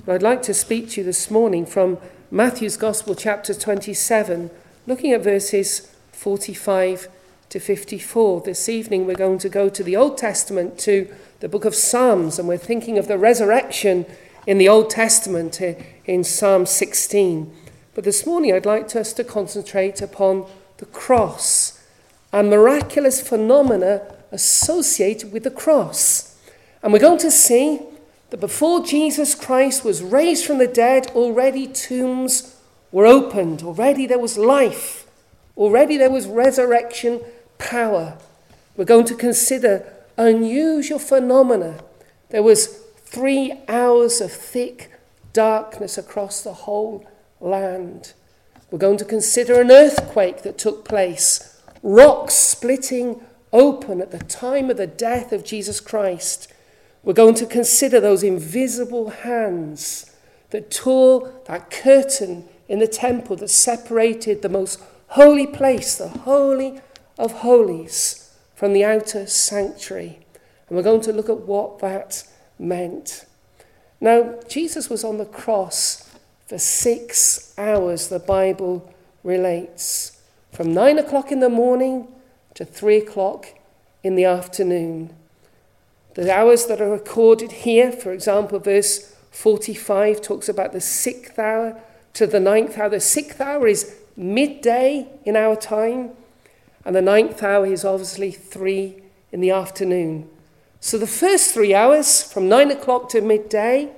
But I'd like to speak to you this morning from Matthew's Gospel, chapter 27, looking at verses 45 to 54. This evening we're going to go to the Old Testament, to the book of Psalms, and we're thinking of the resurrection in the Old Testament in Psalm 16. But this morning I'd like us to concentrate upon the cross and miraculous phenomena associated with the cross. And we're going to see that before Jesus Christ was raised from the dead, already tombs were opened. Already there was life. Already there was resurrection power. We're going to consider unusual phenomena. There was 3 hours of thick darkness across the whole land. We're going to consider an earthquake that took place, rocks splitting open at the time of the death of Jesus Christ. We're going to consider those invisible hands that tore that curtain in the temple that separated the most holy place, the Holy of Holies, from the outer sanctuary. And we're going to look at what that meant. Now, Jesus was on the cross for 6 hours, the Bible relates, from 9 o'clock in the morning to 3 o'clock in the afternoon. The hours that are recorded here, for example, verse 45 talks about the 6th hour to the 9th hour. The 6th hour is midday in our time, and the 9th hour is obviously 3 in the afternoon. So the first 3 hours, from 9 o'clock to midday,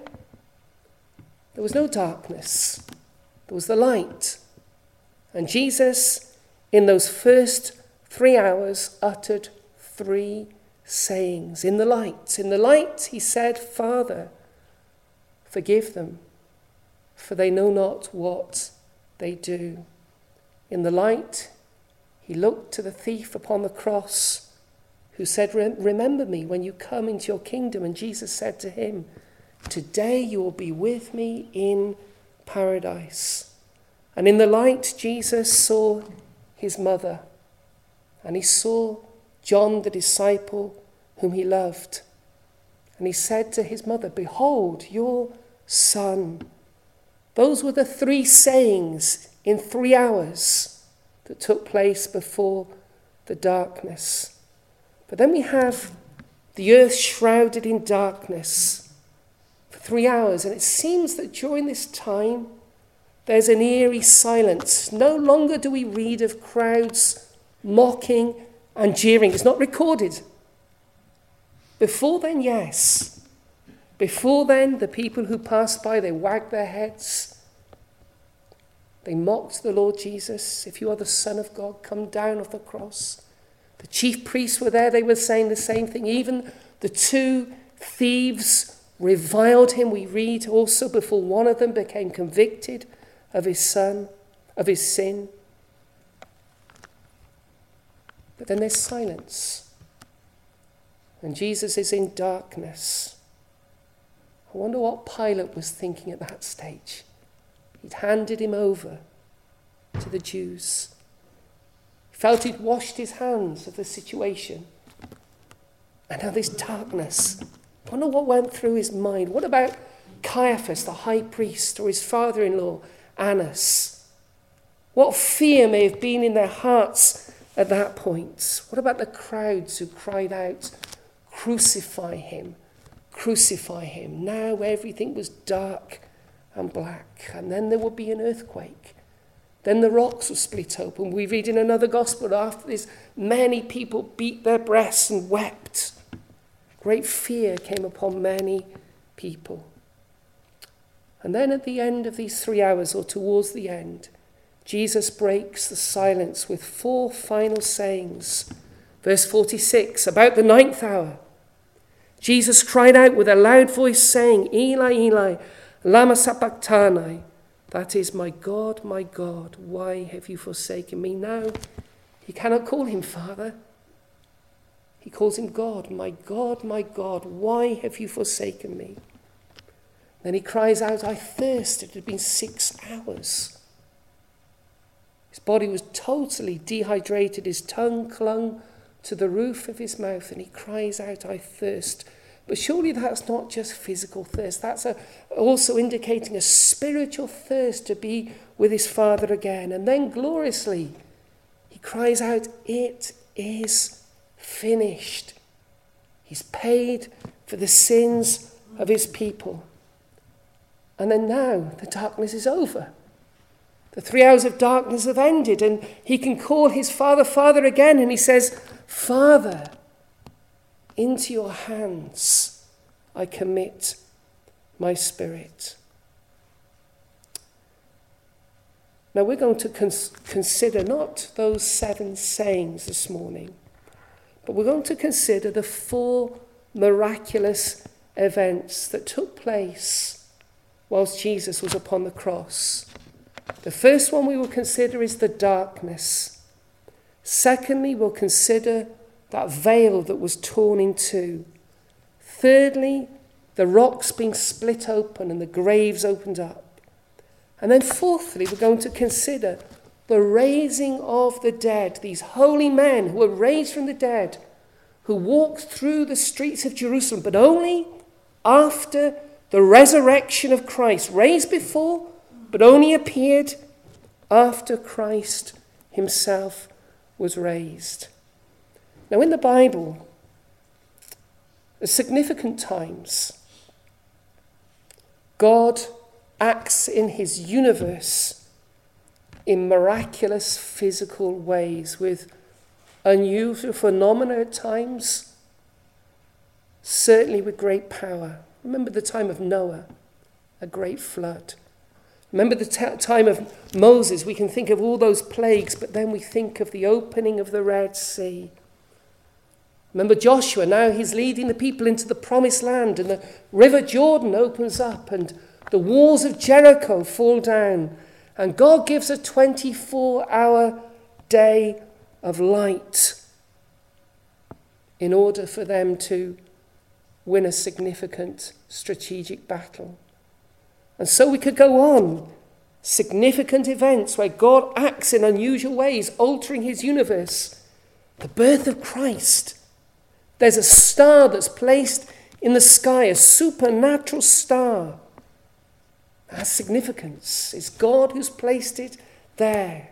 there was no darkness. There was the light. And Jesus, in those first 3 hours, uttered 3 sayings. In the light, he said, "Father, forgive them, for they know not what they do." In the light, he looked to the thief upon the cross, who said, "Remember me when you come into your kingdom." And Jesus said to him, "Today you will be with me in paradise." And in the light, Jesus saw his mother, and he saw John the disciple whom he loved. And he said to his mother, "Behold, your son." Those were the 3 sayings in 3 hours that took place before the darkness. But then we have the earth shrouded in darkness for 3 hours. And it seems that during this time, there's an eerie silence. No longer do we read of crowds mocking and jeering. It's not recorded. Before then, yes. Before then, the people who passed by, they wagged their heads. They mocked the Lord Jesus. "If you are the Son of God, come down off the cross." The chief priests were there. They were saying the same thing. Even the 2 thieves reviled him. We read also before one of them became convicted of his sin. But then there's silence. And Jesus is in darkness. I wonder what Pilate was thinking at that stage. He'd handed him over to the Jews. He felt he'd washed his hands of the situation. And now this darkness. I wonder what went through his mind. What about Caiaphas, the high priest, or his father-in-law, Annas? What fear may have been in their hearts at that point? What about the crowds who cried out, "Crucify him, crucify him"? Now everything was dark and black. And then there would be an earthquake. Then the rocks were split open. We read in another gospel, after this, many people beat their breasts and wept. Great fear came upon many people. And then at the end of these 3 hours, or towards the end, Jesus breaks the silence with 4 final sayings. Verse 46, about the 9th hour, Jesus cried out with a loud voice, saying, "Eli, Eli, lama sabachthani?" That is, my God, why have you forsaken me?" Now, he cannot call him Father. He calls him God, my God, why have you forsaken me?" Then he cries out, "I thirst." It had been 6 hours. His body was totally dehydrated. His tongue clung to the roof of his mouth, and he cries out, "I thirst." But surely that's not just physical thirst. That's also indicating a spiritual thirst to be with his Father again. And then gloriously, he cries out, "It is finished." He's paid for the sins of his people. And then now the darkness is over. The 3 hours of darkness have ended, and he can call his Father, Father again. And he says, "Father, into your hands I commit my spirit." Now we're going to consider not those 7 sayings this morning, but we're going to consider the 4 miraculous events that took place whilst Jesus was upon the cross. The first one we will consider is the darkness. Secondly, we'll consider that veil that was torn in two. Thirdly, the rocks being split open and the graves opened up. And then fourthly, we're going to consider the raising of the dead, these holy men who were raised from the dead, who walked through the streets of Jerusalem, but only after the resurrection of Christ. Raised before, but only appeared after Christ himself was raised. Now in the Bible, at significant times, God acts in his universe in miraculous physical ways with unusual phenomena at times, certainly with great power. Remember the time of Noah, a great flood. Remember the time of Moses. We can think of all those plagues, but then we think of the opening of the Red Sea. Remember Joshua, now he's leading the people into the promised land, and the river Jordan opens up and the walls of Jericho fall down, and God gives a 24-hour day of light in order for them to win a significant strategic battle. And so we could go on. Significant events where God acts in unusual ways, altering his universe. The birth of Christ. There's a star that's placed in the sky, a supernatural star. That has significance. It's God who's placed it there.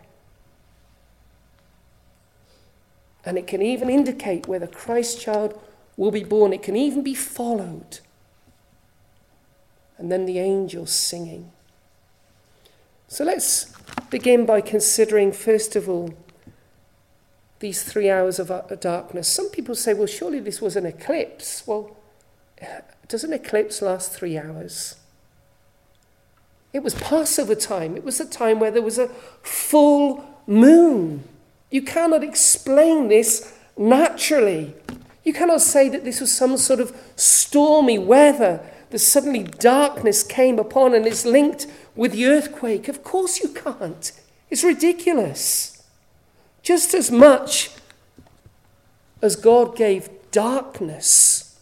And it can even indicate where the Christ child will be born. It can even be followed. And then the angels singing. So let's begin by considering, first of all, these 3 hours of darkness. Some people say, well, surely this was an eclipse. Well, does an eclipse last 3 hours? It was Passover time. It was a time where there was a full moon. You cannot explain this naturally. You cannot say that this was some sort of stormy weather, that suddenly darkness came upon and is linked with the earthquake. Of course you can't. It's ridiculous. Just as much as God gave darkness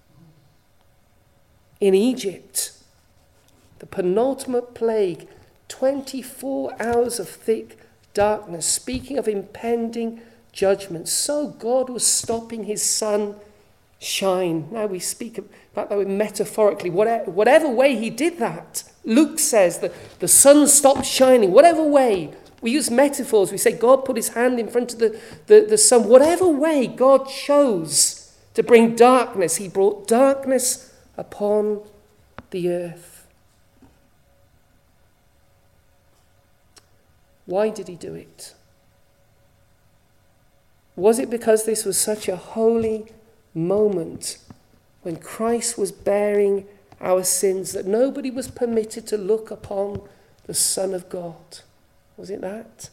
in Egypt, the penultimate plague, 24 hours of thick darkness, speaking of impending judgment, so God was stopping his sun shine. Now we speak about that metaphorically. Whatever way he did that, Luke says that the sun stopped shining. Whatever way, we use metaphors. We say God put his hand in front of the sun. Whatever way God chose to bring darkness, he brought darkness upon the earth. Why did he do it? Was it because this was such a holy moment when Christ was bearing our sins that nobody was permitted to look upon the Son of God? Was it that?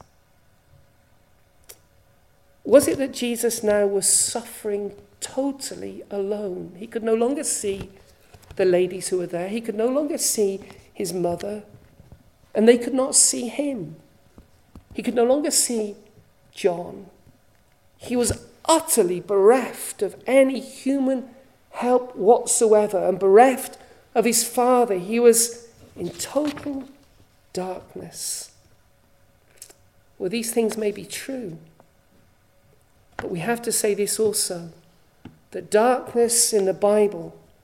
Was it that Jesus now was suffering totally alone? He could no longer see the ladies who were there. He could no longer see his mother, and they could not see him. He could no longer see John. He was utterly bereft of any human help whatsoever and bereft of his Father. He was in total darkness. Well, these things may be true, but we have to say this also, that darkness in the Bible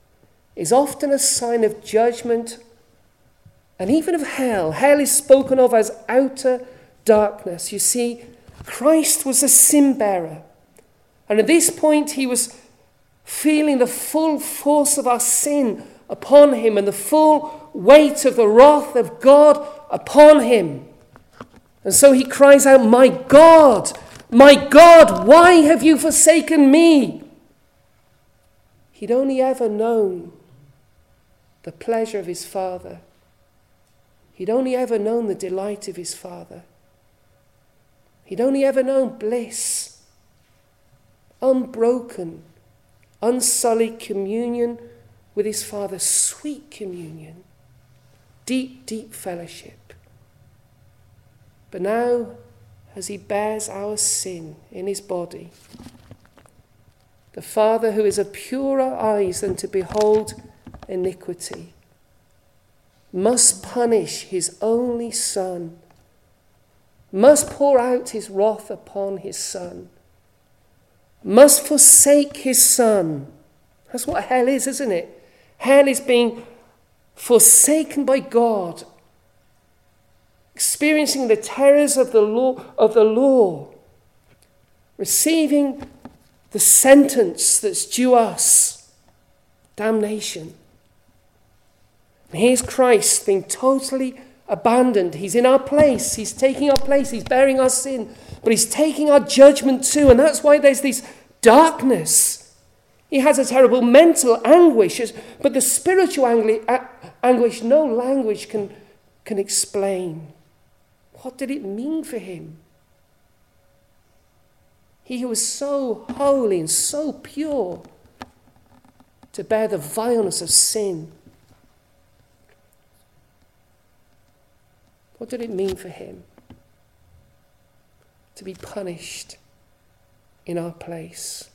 is often a sign of judgment and even of hell. Hell is spoken of as outer darkness. You see, Christ was a sin bearer. And at this point, he was feeling the full force of our sin upon him and the full weight of the wrath of God upon him. And so he cries out, my God, why have you forsaken me? He'd only ever known the pleasure of his Father. He'd only ever known the delight of his Father. He'd only ever known bliss, unbroken, unsullied communion with his Father, sweet communion, deep, deep fellowship. But now, as he bears our sin in his body, the Father, who is of purer eyes than to behold iniquity, must punish his only Son, must pour out his wrath upon his Son, must forsake his Son. That's what hell is, isn't it? Hell is being forsaken by God, experiencing the terrors of the law, receiving the sentence that's due us, damnation. And here's Christ being totally abandoned. He's in our place. He's taking our place. He's bearing our sin. But he's taking our judgment too. And that's why there's this darkness. He has a terrible mental anguish. But the spiritual anguish, no language can explain. What did it mean for him? He who was so holy and so pure to bear the vileness of sin. What did it mean for him to be punished in our place?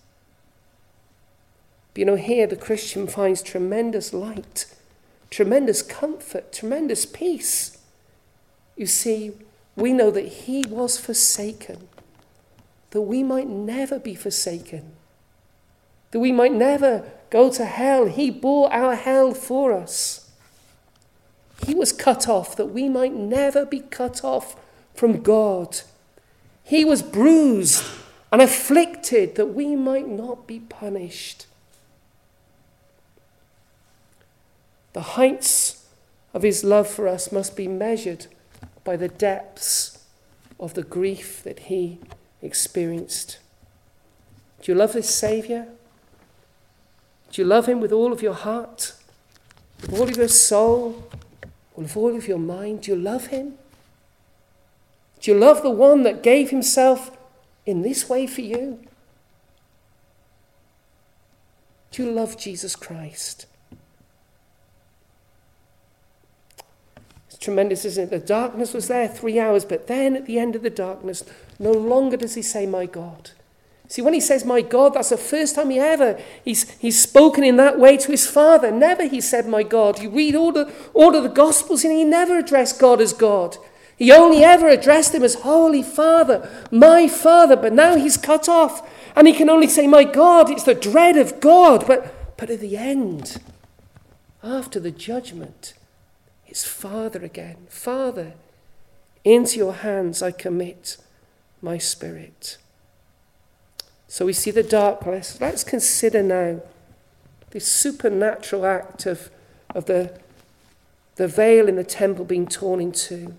But here the Christian finds tremendous light, tremendous comfort, tremendous peace. You see, we know that he was forsaken, that we might never be forsaken, that we might never go to hell. He bore our hell for us. He was cut off that we might never be cut off from God. He was bruised and afflicted that we might not be punished. The heights of his love for us must be measured by the depths of the grief that he experienced. Do you love this Saviour? Do you love him with all of your heart, with all of your soul, with all of your mind? Do you love him? Do you love the one that gave himself in this way for you? Do you love Jesus Christ? It's tremendous, isn't it? The darkness was there 3 hours, but then at the end of the darkness, no longer does he say, my God. See, when he says, my God, that's the first time he's spoken in that way to his Father. Never he said, my God. You read all of the Gospels and he never addressed God as God. He only ever addressed him as Holy Father, my Father. But now he's cut off and he can only say, my God. It's the dread of God. But at the end, after the judgment, it's Father again. Father, into your hands I commit my spirit. So we see the darkness. Let's consider now this supernatural act of the veil in the temple being torn in two.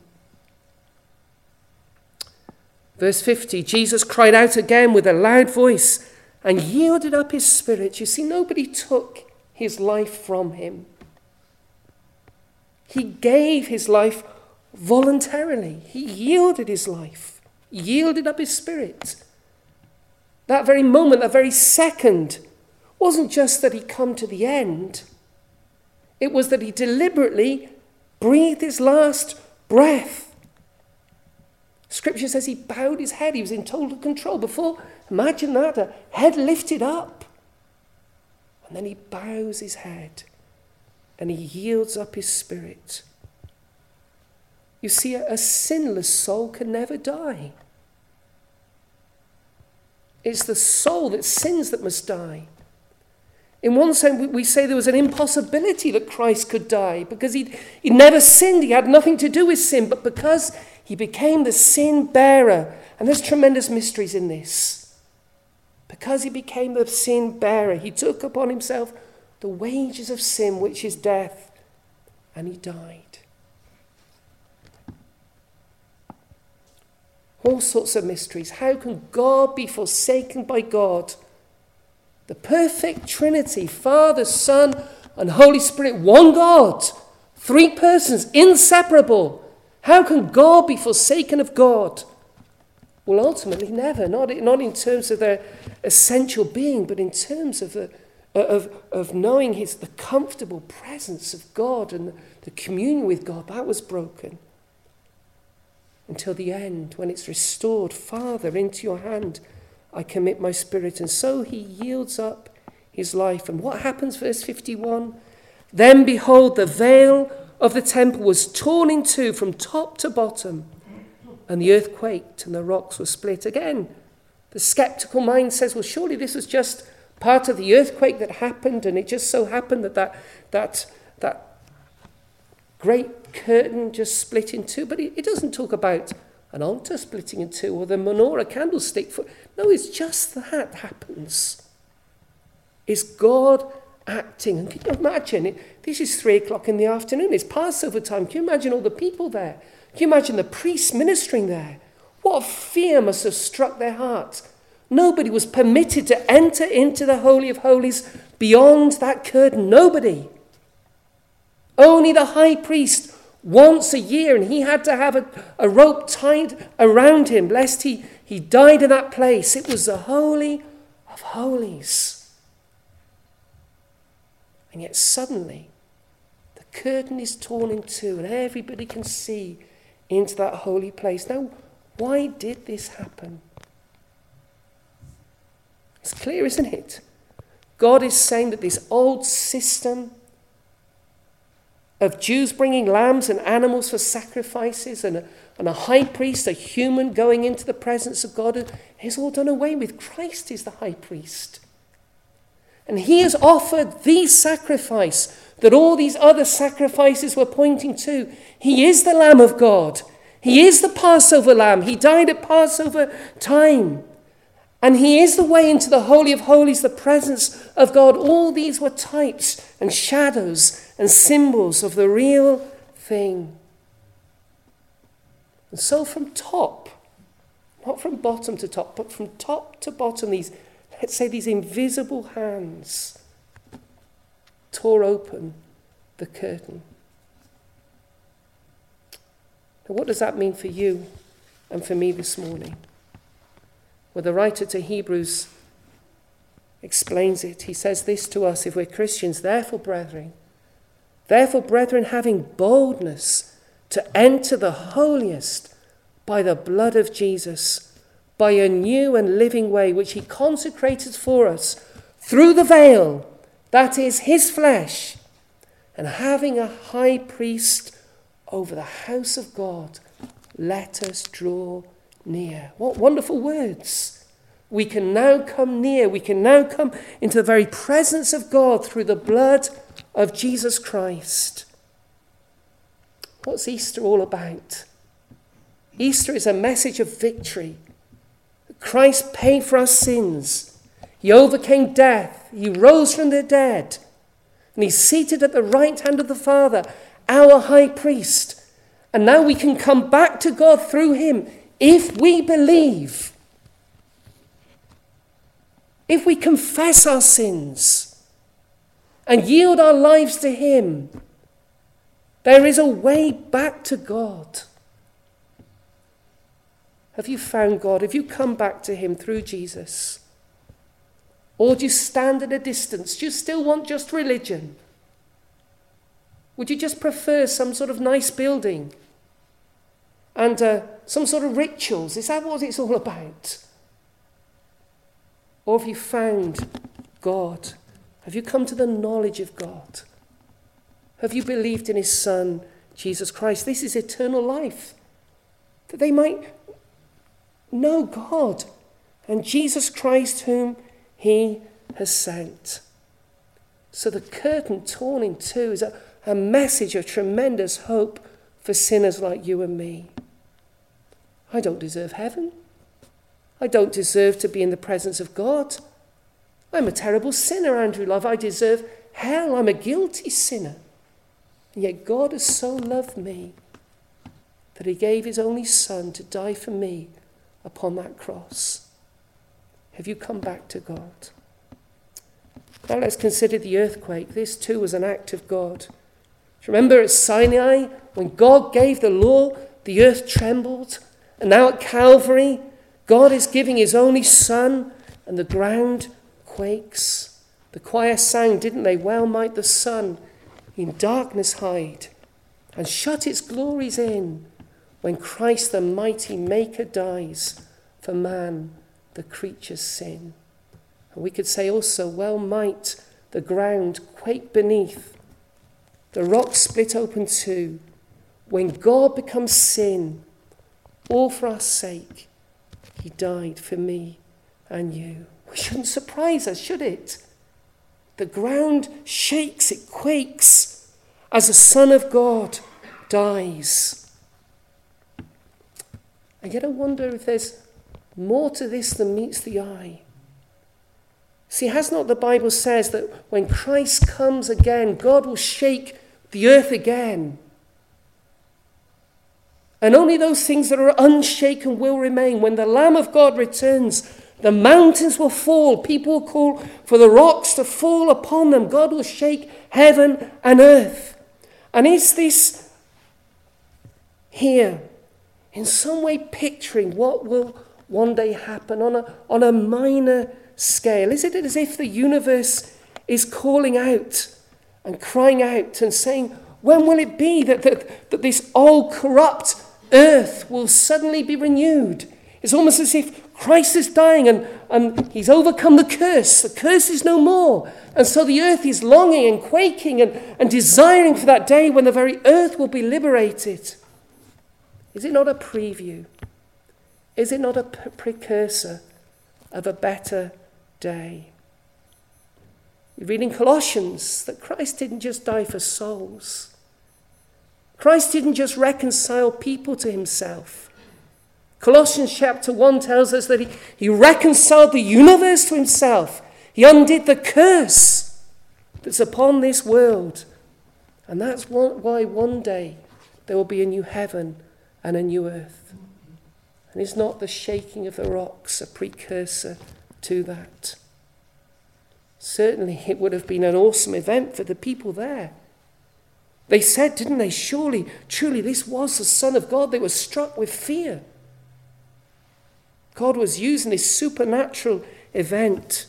Verse 50, Jesus cried out again with a loud voice and yielded up his spirit. You see, nobody took his life from him. He gave his life voluntarily. He yielded his life, yielded up his spirit. That very moment, that very second, wasn't just that he come to the end. It was that he deliberately breathed his last breath. Scripture says he bowed his head. He was in total control. Before, imagine that, a head lifted up. And then he bows his head and he yields up his spirit. You see, a sinless soul can never die. It's the soul that sins that must die. In one sense, we say there was an impossibility that Christ could die because he'd never sinned. He had nothing to do with sin, but because he became the sin bearer, and there's tremendous mysteries in this. Because he became the sin bearer, he took upon himself the wages of sin, which is death, and he died. All sorts of mysteries. How can God be forsaken by God? The perfect Trinity, Father, Son, and Holy Spirit, one God, three persons, inseparable. How can God be forsaken of God? Well, ultimately, never. Not in terms of their essential being, but in terms of knowing the comfortable presence of God and the communion with God. That was broken. Until the end, when it's restored. Father, into your hand I commit my spirit. And so he yields up his life. And what happens, verse 51? Then behold, the veil of the temple was torn in two from top to bottom, and the earth quaked and the rocks were split. Again, the skeptical mind says, well, surely this was just part of the earthquake that happened, and it just so happened that great curtain just split in two. But it doesn't talk about an altar splitting in two or the menorah candlestick. No, it's just that happens. It's God acting. And can you imagine it? This is 3:00 in the afternoon. It's Passover time. Can you imagine all the people there? Can you imagine the priests ministering there? What fear must have struck their hearts. Nobody was permitted to enter into the Holy of Holies beyond that curtain. Nobody. Only the high priest once a year, and he had to have a rope tied around him lest he died in that place. It was the Holy of Holies. And yet suddenly the curtain is torn in two and everybody can see into that holy place. Now, why did this happen? It's clear, isn't it? God is saying that this old system of Jews bringing lambs and animals for sacrifices and a high priest, a human, going into the presence of God, is all done away with. Christ is the high priest. And he has offered the sacrifice that all these other sacrifices were pointing to. He is the Lamb of God. He is the Passover Lamb. He died at Passover time. And he is the way into the Holy of Holies, the presence of God. All these were types and shadows and symbols of the real thing. And so from top, not from bottom to top, but from top to bottom, these invisible hands tore open the curtain. Now, what does that mean for you and for me this morning? Well, the writer to Hebrews explains it. He says this to us, if we're Christians, therefore, brethren, having boldness to enter the holiest by the blood of Jesus, by a new and living way which he consecrated for us through the veil, that is his flesh, and having a high priest over the house of God, let us draw near. What wonderful words. We can now come near. We can now come into the very presence of God through the blood of Jesus Christ. What's Easter all about? Easter is a message of victory. Christ paid for our sins. He overcame death. He rose from the dead. And he's seated at the right hand of the Father, our high priest. And now we can come back to God through him if we believe. If we confess our sins and yield our lives to him, there is a way back to God. Have you found God? Have you come back to him through Jesus? Or do you stand at a distance? Do you still want just religion? Would you just prefer some sort of nice building and some sort of rituals? Is that what it's all about? Or have you found God? Have you come to the knowledge of God? Have you believed in his Son, Jesus Christ? This is eternal life, that they might know God and Jesus Christ whom he has sent. So the curtain torn in two is a message of tremendous hope for sinners like you and me. I don't deserve heaven. I don't deserve to be in the presence of God. I'm a terrible sinner, Andrew Love. I deserve hell. I'm a guilty sinner. And yet God has so loved me that he gave his only son to die for me upon that cross. Have you come back to God? Now let's consider the earthquake. This too was an act of God. Remember at Sinai, when God gave the law, the earth trembled. And now at Calvary, God is giving his only son and the ground quakes. The choir sang, didn't they? Well might the sun in darkness hide and shut its glories in when Christ the mighty maker dies for man, the creature's sin. And we could say also, well might the ground quake beneath, the rocks split open too, when God becomes sin, all for our sake, he died for me and you. It shouldn't surprise us, should it? The ground shakes, it quakes as the Son of God dies. And yet I wonder if there's more to this than meets the eye. See, has not the Bible says that when Christ comes again, God will shake the earth again? And only those things that are unshaken will remain. When the Lamb of God returns, the mountains will fall. People will call for the rocks to fall upon them. God will shake heaven and earth. And is this here in some way picturing what will one day happen on a minor scale? Is it as if the universe is calling out and crying out and saying, when will it be that this old corrupt earth will suddenly be renewed? It's almost as if Christ is dying and he's overcome the curse. The curse is no more. And so the earth is longing and quaking and desiring for that day when the very earth will be liberated. Is it not a preview? Is it not a precursor of a better day? We read in Colossians that Christ didn't just die for souls. Christ didn't just reconcile people to himself. Colossians chapter 1 tells us that he reconciled the universe to himself. He undid the curse that's upon this world. And that's why one day there will be a new heaven and a new earth. And is not the shaking of the rocks a precursor to that? Certainly it would have been an awesome event for the people there. They said, didn't they, surely, truly this was the Son of God. They were struck with fear. God was using this supernatural event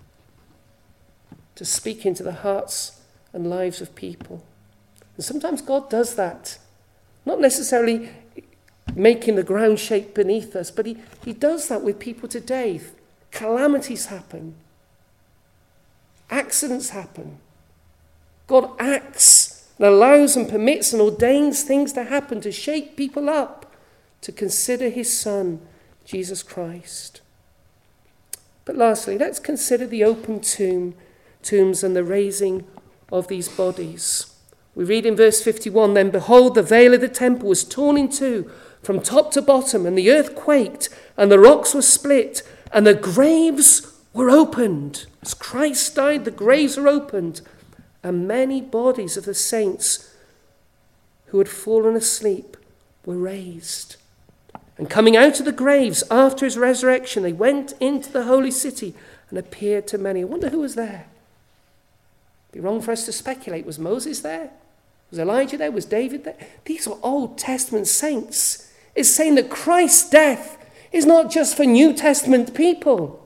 to speak into the hearts and lives of people. And sometimes God does that. Not necessarily making the ground shake beneath us, but he does that with people today. Calamities happen. Accidents happen. God acts and allows and permits and ordains things to happen to shake people up, to consider his Son, Jesus Christ. But lastly, let's consider the open tombs and the raising of these bodies. We read in verse 51, then behold, the veil of the temple was torn in two from top to bottom, and the earth quaked, and the rocks were split, and the graves were opened. As Christ died, the graves were opened, and many bodies of the saints who had fallen asleep were raised. And coming out of the graves after his resurrection, they went into the holy city and appeared to many. I wonder who was there. It'd be wrong for us to speculate. Was Moses there? Was Elijah there? Was David there? These were Old Testament saints. It's saying that Christ's death is not just for New Testament people.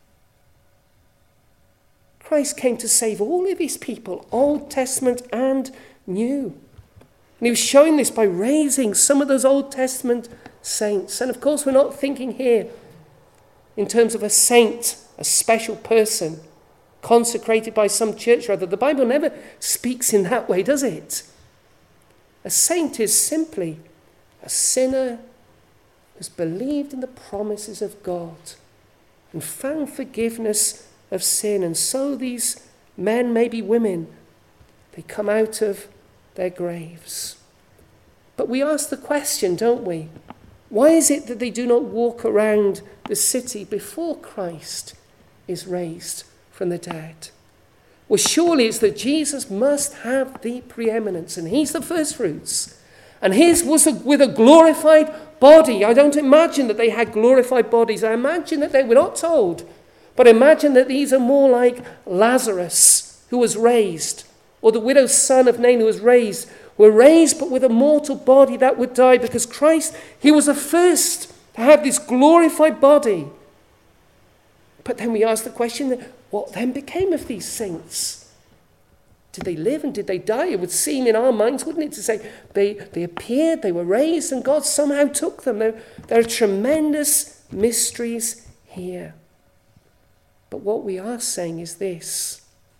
Christ came to save all of his people, Old Testament and New. And he was showing this by raising some of those Old Testament saints. And of course, we're not thinking here in terms of a saint, a special person, consecrated by some church or other. The Bible never speaks in that way, does it? A saint is simply a sinner who's believed in the promises of God and found forgiveness of sin. And so these men, maybe women, they come out of their graves. But we ask the question, don't we? Why is it that they do not walk around the city before Christ is raised from the dead? Well, surely it's that Jesus must have the preeminence, and he's the first fruits. And his was with a glorified body. I don't imagine that they had glorified bodies. I imagine that they were not told. But imagine that these are more like Lazarus, who was raised, or the widow's son of Nain, who was raised, were raised but with a mortal body that would die, because Christ, he was the first to have this glorified body. But then we ask the question, what then became of these saints? Did they live and did they die? It would seem in our minds, wouldn't it, to say they appeared, they were raised, and God somehow took them. There are tremendous mysteries here. But what we are saying is this,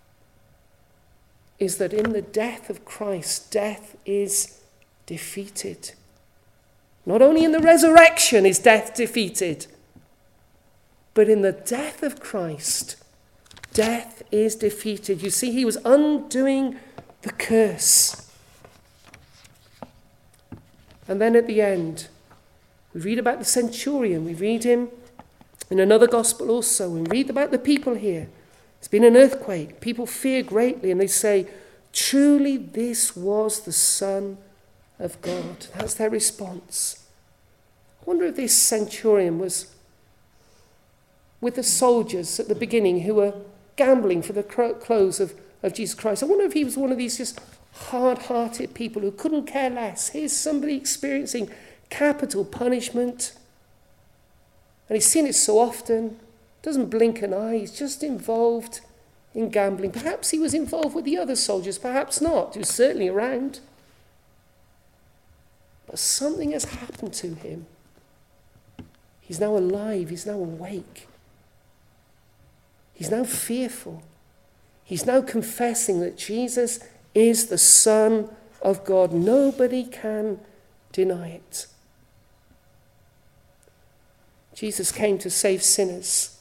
is that in the death of Christ, death is defeated. Not only in the resurrection is death defeated, but in the death of Christ, death is defeated. You see, he was undoing the curse. And then at the end, we read about the centurion. We read him in another gospel also. We read about the people here. There's been an earthquake. People fear greatly, and they say, truly this was the Son of God. That's their response. I wonder if this centurion was with the soldiers at the beginning who were gambling for the clothes of Jesus Christ. I wonder if he was one of these just hard-hearted people who couldn't care less. Here's somebody experiencing capital punishment, and he's seen it so often, doesn't blink an eye, he's just involved in gambling. Perhaps he was involved with the other soldiers, perhaps not. He was certainly around. But something has happened to him. He's now alive, he's now awake. He's now fearful. He's now confessing that Jesus is the Son of God. Nobody can deny it. Jesus came to save sinners.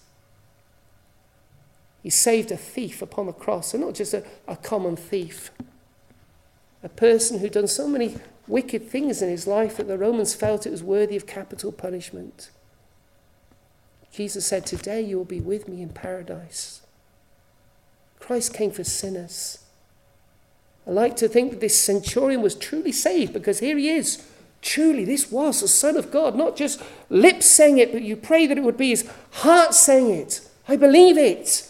He saved a thief upon the cross, and not just a common thief. A person who'd done so many wicked things in his life that the Romans felt it was worthy of capital punishment. Jesus said, today you will be with me in paradise. Christ came for sinners. I like to think that this centurion was truly saved, because here he is. Truly, this was the Son of God. Not just lips saying it, but you pray that it would be his heart saying it. I believe it.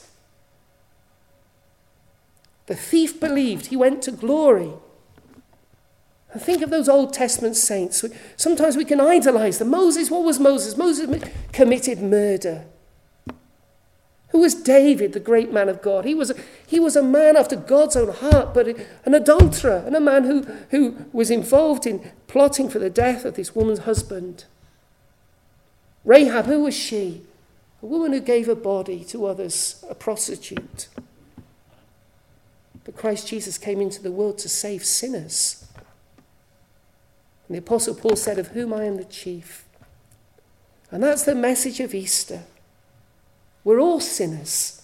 The thief believed. He went to glory. And think of those Old Testament saints. Sometimes we can idolize them. Moses, what was Moses? Moses committed murder. Who was David, the great man of God? He was a man after God's own heart, but an adulterer, and a man who was involved in plotting for the death of this woman's husband. Rahab, who was she? A woman who gave her body to others, a prostitute. But Christ Jesus came into the world to save sinners. And the Apostle Paul said, of whom I am the chief. And that's the message of Easter. We're all sinners.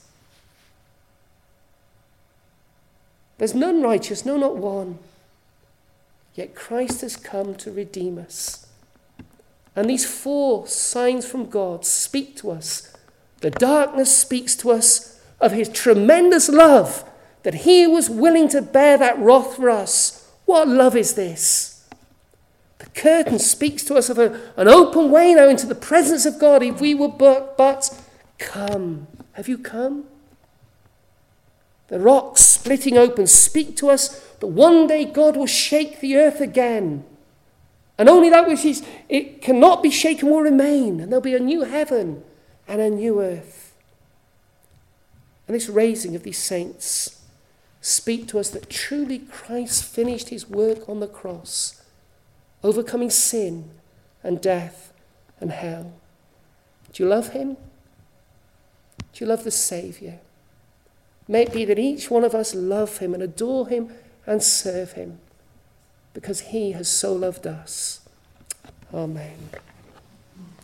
There's none righteous, no, not one. Yet Christ has come to redeem us. And these four signs from God speak to us. The darkness speaks to us of his tremendous love, that he was willing to bear that wrath for us. What love is this? The curtain speaks to us of an open way now into the presence of God, if we will but come. Have you come? The rocks splitting open speak to us that one day God will shake the earth again. And only that which it cannot be shaken will remain. And there'll be a new heaven and a new earth. And this raising of these saints speak to us that truly Christ finished his work on the cross, overcoming sin and death and hell. Do you love him? Do you love the Saviour? May it be that each one of us love him and adore him and serve him, because he has so loved us. Amen.